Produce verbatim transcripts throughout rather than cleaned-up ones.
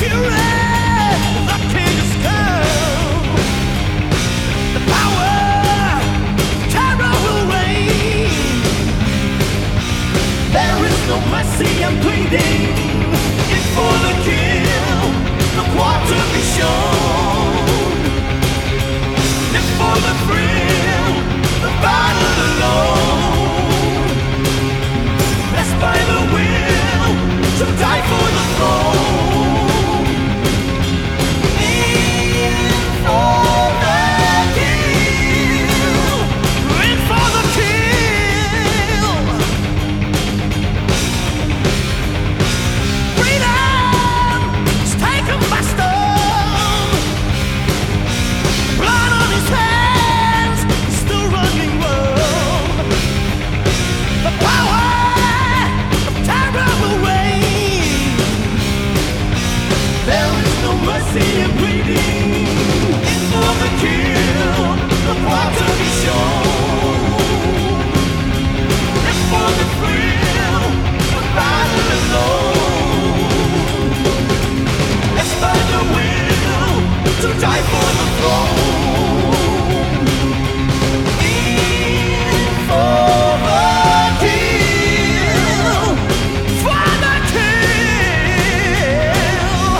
Mercy and pleading, if for the kill, the quarter be shown. If for the thrill, the battle alone. Blessed by the will, to die for the throne. In for the kill, in for the kill. Mercy and bleeding, in for the kill, the water be shown. In for the thrill, the battle alone. Blessed by the will, to die for the throne. In for the kill, for the kill.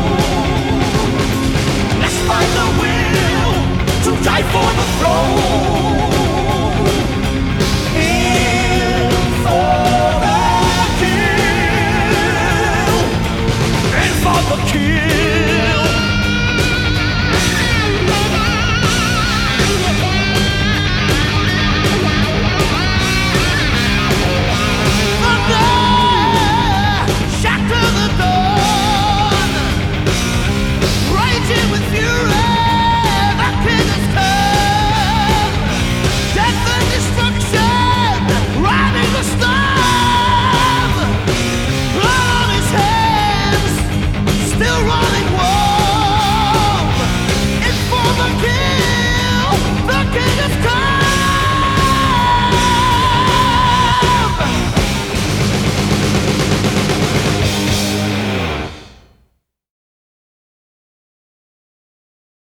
Die for the throne.